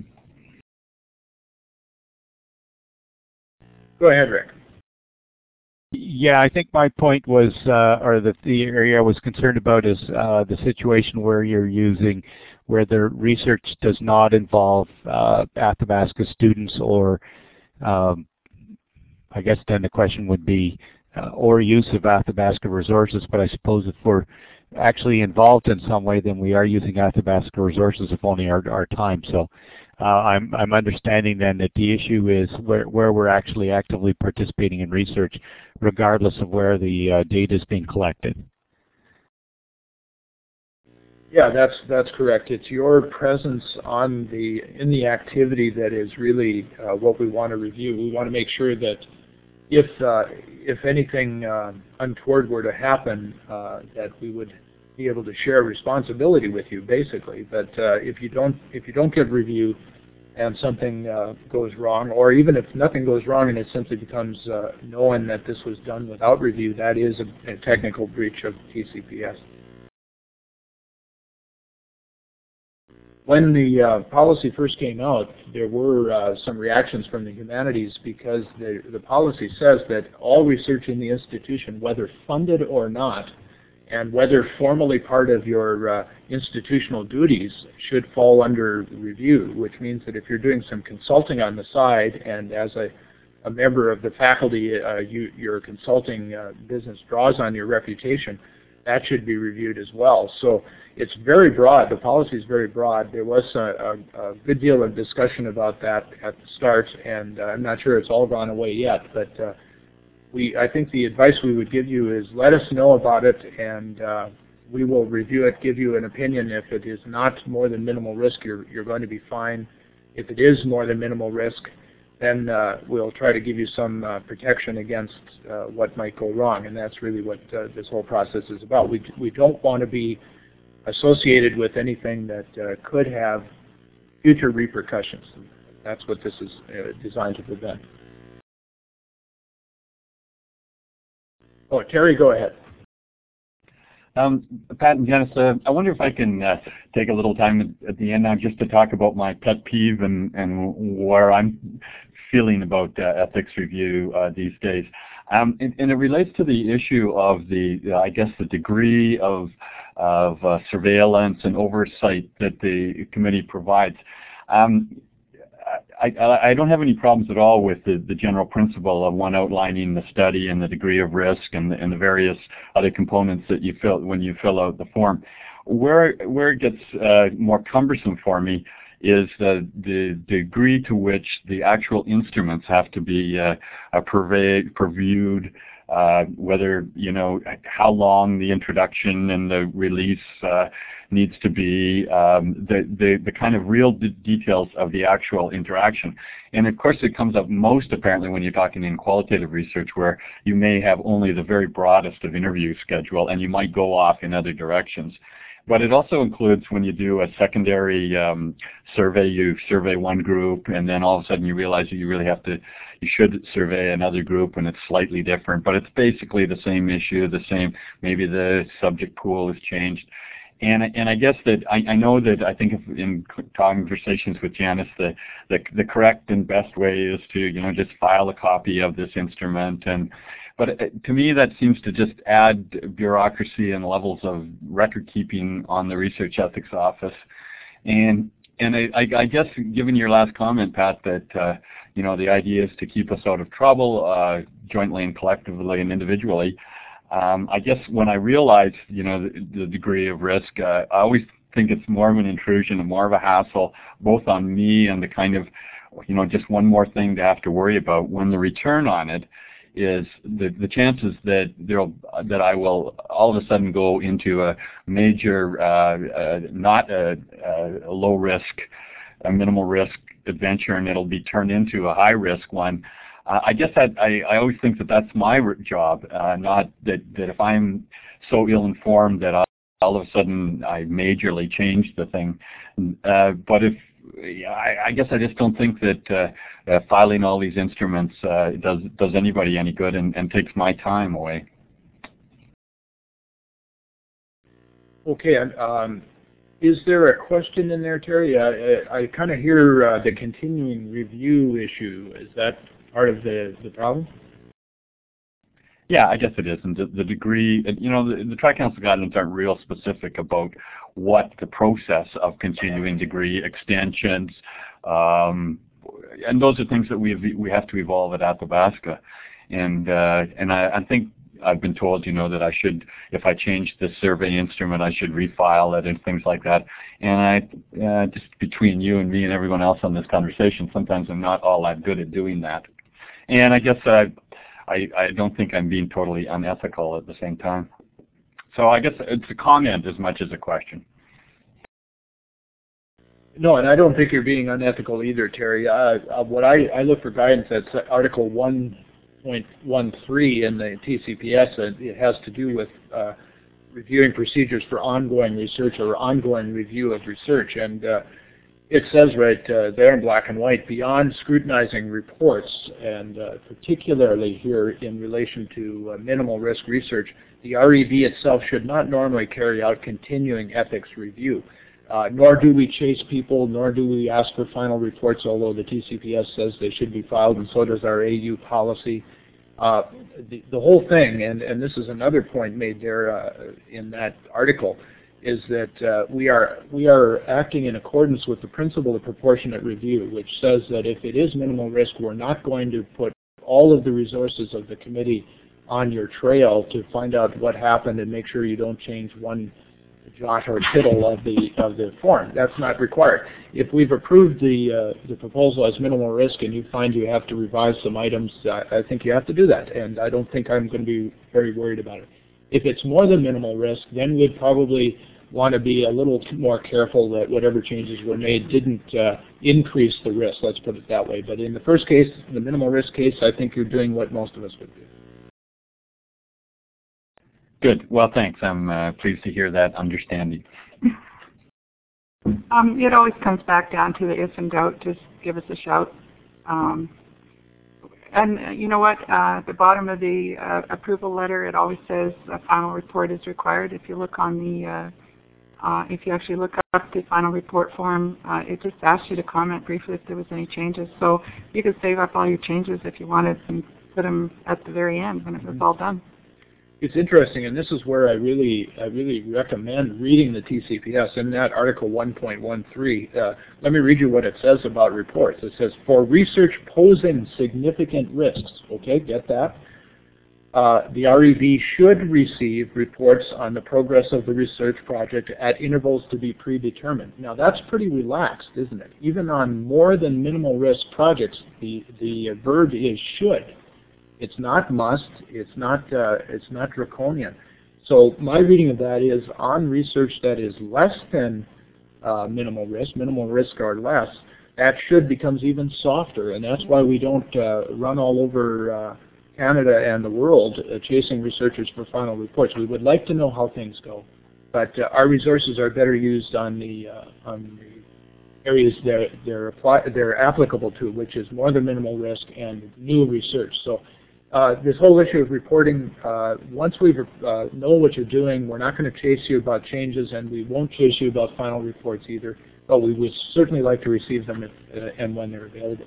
Go ahead, Rick. Yeah, I think my point was, uh, or the, the area I was concerned about is uh, the situation where you're using, where the research does not involve uh, Athabasca students, or um, I guess then the question would be, uh, or use of Athabasca resources, but I suppose if we're actually involved in some way, then we are using Athabasca resources, if only our, our time. So uh, I'm, I'm understanding then that the issue is where, where we're actually actively participating in research, regardless of where the uh, data is being collected. Yeah, that's that's correct. It's your presence on the in the activity that is really uh, what we want to review. We want to make sure that if uh, if anything uh, untoward were to happen, uh, that we would be able to share responsibility with you, basically. But uh, if you don't if you don't get review and something uh, goes wrong, or even if nothing goes wrong and it simply becomes uh, known that this was done without review, that is a, a technical breach of T C P S. When the uh, policy first came out, there were uh, some reactions from the humanities because the, the policy says that all research in the institution, whether funded or not, and whether formally part of your uh, institutional duties, should fall under review, which means that if you're doing some consulting on the side and as a, a member of the faculty, uh, you, your consulting uh, business draws on your reputation, that should be reviewed as well. So it's very broad. The policy is very broad. There was a, a, a good deal of discussion about that at the start, and uh, I'm not sure it's all gone away yet. But uh, we, I think the advice we would give you is let us know about it, and uh, we will review it, give you an opinion. If it is not more than minimal risk, you're, you're going to be fine. If it is more than minimal risk, then uh, we'll try to give you some uh, protection against uh, what might go wrong, and that's really what uh, this whole process is about. We, we don't want to be associated with anything that uh, could have future repercussions. That's what this is uh, designed to prevent. Oh, Terry, go ahead. Um, Pat and Janice, uh, I wonder if I can uh, take a little time at, at the end now just to talk about my pet peeve and, and where I'm feeling about uh, ethics review uh, these days. Um, and, and it relates to the issue of the, uh, I guess, the degree of, of uh, surveillance and oversight that the committee provides. Um, I, I, I don't have any problems at all with the, the general principle of one outlining the study and the degree of risk and, and the various other components that you fill when you fill out the form. Where, where it gets uh, more cumbersome for me is the, the degree to which the actual instruments have to be uh, uh, purveyed, previewed, uh, whether, you know, how long the introduction and the release uh, needs to be, um, the, the, the kind of real de details of the actual interaction. And of course it comes up most apparently when you're talking in qualitative research, where you may have only the very broadest of interview schedule and you might go off in other directions. But it also includes when you do a secondary um, survey, you survey one group and then all of a sudden you realize that you really have to, you should survey another group and it's slightly different, but it's basically the same issue, the same, maybe the subject pool has changed. And, and I guess that I, I know that I think if in conversations with Janice, the, the, the correct and best way is to, you know, just file a copy of this instrument. And, but it, to me, that seems to just add bureaucracy and levels of record keeping on the Research Ethics Office. And, and I, I, I guess given your last comment, Pat, that, uh, you know, the idea is to keep us out of trouble uh, jointly and collectively and individually. Um, I guess when I realize, you know, the, the degree of risk, uh, I always think it's more of an intrusion and more of a hassle, both on me and the kind of, you know, just one more thing to have to worry about when the return on it is the, the chances that there'll, that I will all of a sudden go into a major, uh, uh, not a, a low risk, a minimal risk adventure, and it'll be turned into a high risk one. Uh, I guess that I, I always think that that's my job, uh, not that, that if I'm so ill-informed that I, all of a sudden I majorly change the thing. Uh, but if I, I guess I just don't think that uh, uh, filing all these instruments uh, does does anybody any good and, and takes my time away. Okay. Um, is there a question in there, Terry? I, I kind of hear uh, the continuing review issue. Is that part of the, the problem? Yeah, I guess it is. And the, the degree, you know, the, the Tri-Council guidelines aren't real specific about what the process of continuing degree extensions, um, and those are things that we have, we have to evolve at Athabasca. And uh, and I, I think I've been told, you know, that I should, if I change the survey instrument, I should refile it and things like that. And I, uh, just between you and me and everyone else on this conversation, sometimes I'm not all that good at doing that. And I guess I, I, I don't think I'm being totally unethical at the same time. So I guess it's a comment as much as a question. No, and I don't think you're being unethical either, Terry. Uh, uh, what I, I look for guidance, that's Article one point one three in the T C P S. Uh, it has to do with uh, reviewing procedures for ongoing research or ongoing review of research. And uh, it says right uh, there in black and white, beyond scrutinizing reports, and uh, particularly here in relation to uh, minimal risk research, the R E B itself should not normally carry out continuing ethics review. Uh, nor do we chase people, nor do we ask for final reports, although the T C P S says they should be filed, and so does our A U policy. Uh, the, the whole thing, and, and this is another point made there uh, in that article, is that uh, we are we are acting in accordance with the principle of proportionate review, which says that if it is minimal risk, we're not going to put all of the resources of the committee on your trail to find out what happened and make sure you don't change one jot or tittle of the of the form. That's not required. If we've approved the uh, the proposal as minimal risk and you find you have to revise some items, uh, I think you have to do that, and I don't think I'm going to be very worried about it. If it's more than minimal risk, then we'd probably want to be a little more careful that whatever changes were made didn't uh, increase the risk, let's put it that way. But in the first case, the minimal risk case, I think you're doing what most of us would do. Good. Well, thanks. I'm uh, pleased to hear that understanding. Um, it always comes back down to the if in doubt, just give us a shout. Um, and uh, you know what? Uh, at the bottom of the uh, approval letter, it always says a final report is required. If you look on the, uh, uh, if you actually look up the final report form, uh, it just asks you to comment briefly if there was any changes. So you could save up all your changes if you wanted and put them at the very end when it was all done. It's interesting, and this is where I really, I really recommend reading the T C P S. In that Article one point one three, uh, let me read you what it says about reports. It says, for research posing significant risks, okay, get that? Uh, the R E B should receive reports on the progress of the research project at intervals to be predetermined. Now that's pretty relaxed, isn't it? Even on more than minimal risk projects, the, the verb is should. It's not must. It's not. Uh, it's not draconian. So my reading of that is on research that is less than uh, minimal risk, minimal risk or less, that should becomes even softer, and that's why we don't uh, run all over uh, Canada and the world uh, chasing researchers for final reports. We would like to know how things go, but uh, our resources are better used on the uh, on the areas they're they're apply they're applicable to, which is more than minimal risk and new research. So. Uh, this whole issue of reporting, uh, once we uh, know what you're doing, we're not going to chase you about changes, and we won't chase you about final reports either, but we would certainly like to receive them if, uh, and when they're available.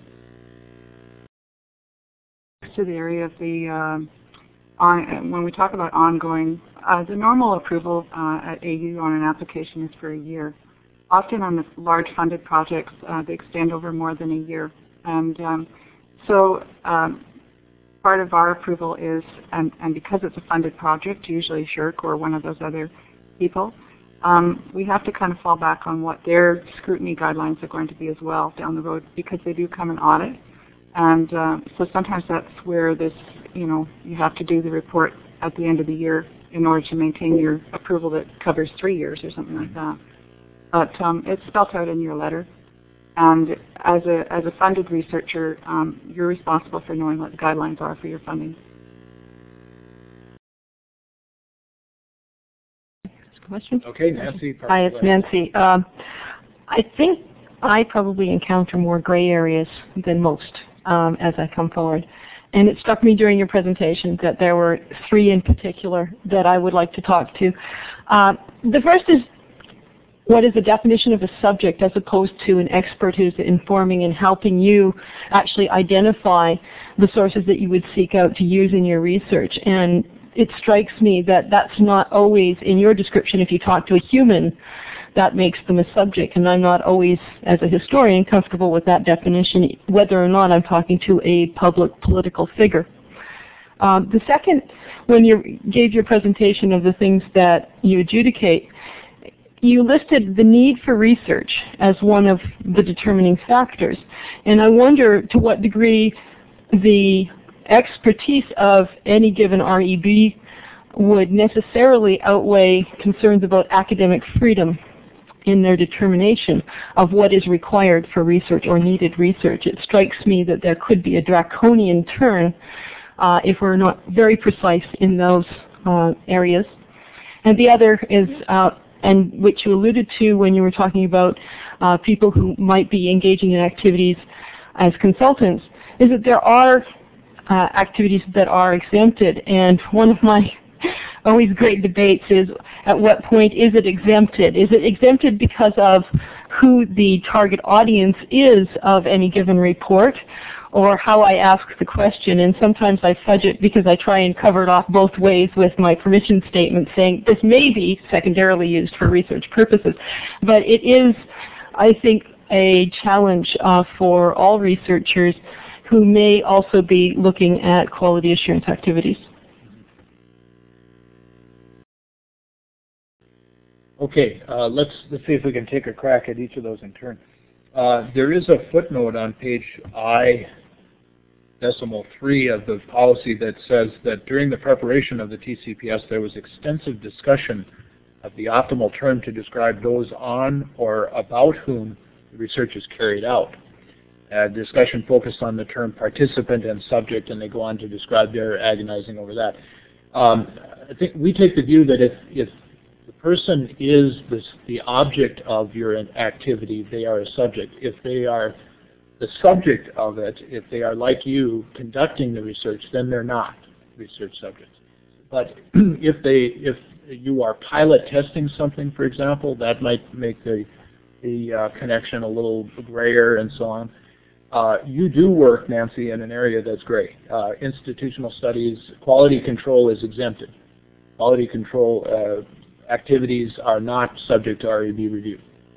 To the area of the, um, on, when we talk about ongoing, uh, the normal approval uh, at A U on an application is for a year. Often on the large funded projects, uh, they extend over more than a year. And um, so, um, part of our approval is, and, and because it's a funded project, usually SSHRC or one of those other people, um, we have to kind of fall back on what their scrutiny guidelines are going to be as well down the road, because they do come and audit. And uh, so sometimes that's where this, you know, you have to do the report at the end of the year in order to maintain your approval that covers three years or something like that. But um, it's spelled out in your letter. And as a, as a funded researcher, um, you're responsible for knowing what the guidelines are for your funding. Question? Okay, Nancy. Hi, it's Nancy. Um, I think I probably encounter more gray areas than most um, as I come forward. And it struck me during your presentation that there were three in particular that I would like to talk to. Uh, the first is, what is the definition of a subject as opposed to an expert who's informing and helping you actually identify the sources that you would seek out to use in your research? And it strikes me that that's not always in your description. If you talk to a human, that makes them a subject, and I'm not always, as a historian, comfortable with that definition, whether or not I'm talking to a public political figure. Um, the second, when you gave your presentation of the things that you adjudicate, you listed the need for research as one of the determining factors. And I wonder to what degree the expertise of any given R E B would necessarily outweigh concerns about academic freedom in their determination of what is required for research or needed research. It strikes me that there could be a draconian turn uh, if we're not very precise in those uh, areas. And the other is, uh, and which you alluded to when you were talking about uh, people who might be engaging in activities as consultants, is that there are uh, activities that are exempted. And one of my always great debates is, at what point is it exempted? Is it exempted because of who the target audience is of any given report, or how I ask the question? And sometimes I fudge it because I try and cover it off both ways with my permission statement saying this may be secondarily used for research purposes. But it is, I think, a challenge uh, for all researchers who may also be looking at quality assurance activities. Okay, uh, let's let's see if we can take a crack at each of those in turn. Uh, there is a footnote on page I decimal three of the policy that says that during the preparation of the T C P S there was extensive discussion of the optimal term to describe those on or about whom the research is carried out. Uh, discussion focused on the term participant and subject, and they go on to describe their agonizing over that. Um, I think we take the view that if if the person is this, the object of your activity, they are a subject. If they are the subject of it, if they are like you conducting the research, then they're not research subjects. But if they, if you are pilot testing something, for example, that might make the, the uh, connection a little grayer and so on. Uh, you do work, Nancy, in an area that's gray. Uh, institutional studies, quality control is exempted. Quality control uh, activities are not subject to R E B review,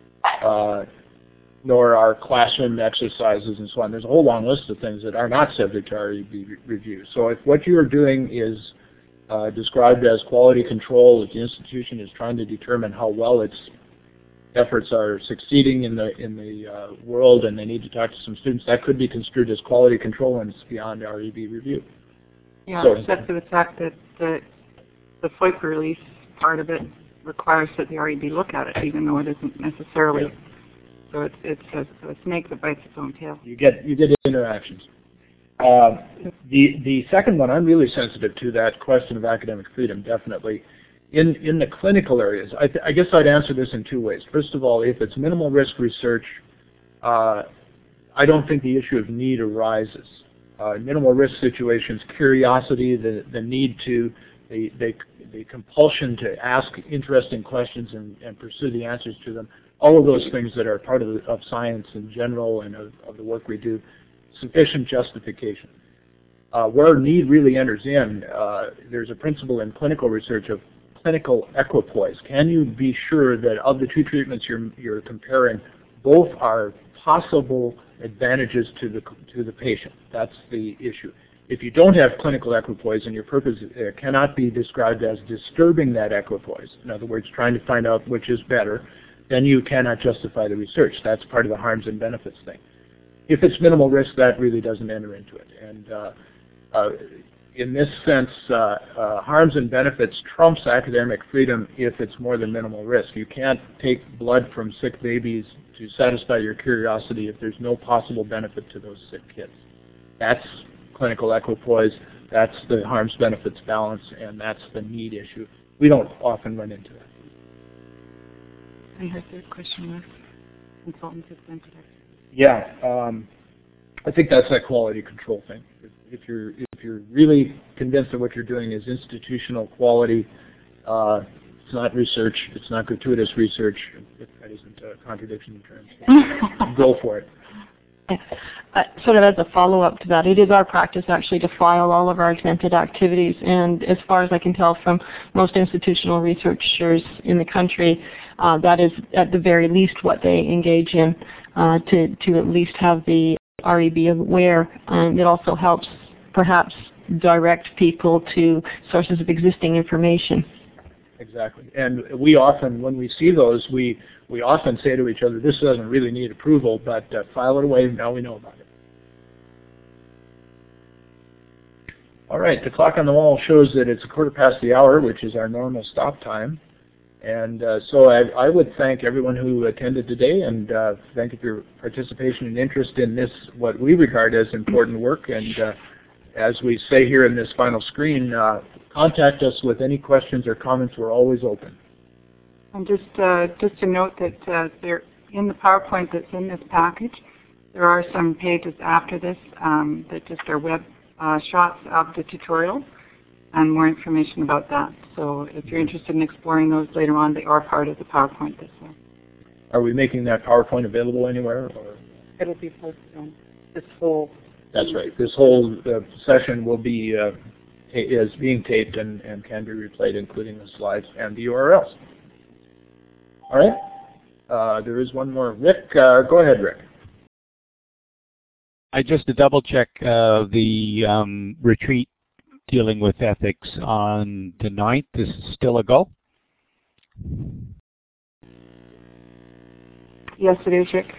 uh, nor are classroom exercises and so on. There's a whole long list of things that are not subject to R E B re review. So if what you are doing is uh, described as quality control, if the institution is trying to determine how well its efforts are succeeding in the in the uh, world, and they need to talk to some students, that could be construed as quality control, and it's beyond R E B review. Yeah, so, except for the fact that the the FOIPA release part of it requires that the R E B look at it, even though it isn't necessarily. Yeah. So it's it's a, a snake that bites its own tail. You get you get interactions. Uh, the the second one, I'm really sensitive to that question of academic freedom. Definitely, in in the clinical areas, I, th I guess I'd answer this in two ways. First of all, if it's minimal risk research, uh, I don't think the issue of need arises. Uh, minimal risk situations, curiosity, the the need to the the the compulsion to ask interesting questions and, and pursue the answers to them, all of those things that are part of, the, of science in general and of, of the work we do, sufficient justification. Uh, where need really enters in, uh, there's a principle in clinical research of clinical equipoise. Can you be sure that of the two treatments you're, you're comparing, both are possible advantages to the, to the patient? That's the issue. If you don't have clinical equipoise and your purpose uh, cannot be described as disturbing that equipoise, in other words, trying to find out which is better, then you cannot justify the research. That's part of the harms and benefits thing. If it's minimal risk, that really doesn't enter into it. And uh, uh, in this sense, uh, uh, harms and benefits trumps academic freedom if it's more than minimal risk. You can't take blood from sick babies to satisfy your curiosity if there's no possible benefit to those sick kids. That's clinical equipoise, that's the harms benefits balance, and that's the need issue. We don't often run into that. And her third question was consultants exempted. Yeah, um, I think that's that quality control thing. If, if you're if you're really convinced that what you're doing is institutional quality, uh, it's not research, it's not gratuitous research. If that isn't a contradiction in terms, go for it. Uh, sort of as a follow-up to that, it is our practice actually to file all of our exempted activities, and as far as I can tell from most institutional researchers in the country, uh, that is at the very least what they engage in, uh, to, to at least have the R E B aware. And it also helps perhaps direct people to sources of existing information. Exactly. And we often, when we see those, we, we often say to each other, this doesn't really need approval, but uh, file it away, now we know about it. All right, the clock on the wall shows that it's a quarter past the hour, which is our normal stop time. And uh, so I, I would thank everyone who attended today, and uh, thank you for your participation and interest in this, what we regard as important work. And uh, as we say here in this final screen, uh, contact us with any questions or comments. We're always open. And just uh, just to note that uh, there, in the PowerPoint that's in this package, there are some pages after this um, that just are web uh, shots of the tutorial and more information about that. So if you're interested in exploring those later on, they are part of the PowerPoint this way. Are we making that PowerPoint available anywhere? Or? It'll be posted on this whole. That's right. This whole uh, session will be uh, is being taped and, and can be replayed, including the slides and the U R Ls. All right. Uh, there is one more. Rick, uh, go ahead, Rick. I just to double check uh, the um, retreat dealing with ethics on the ninth. Is still a go? Yes, it is, Rick.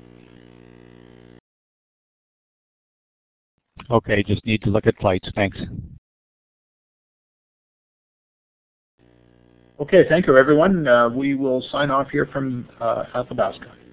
Okay, just need to look at flights. Thanks. Okay, thank you, everyone. Uh, we will sign off here from uh, Athabasca.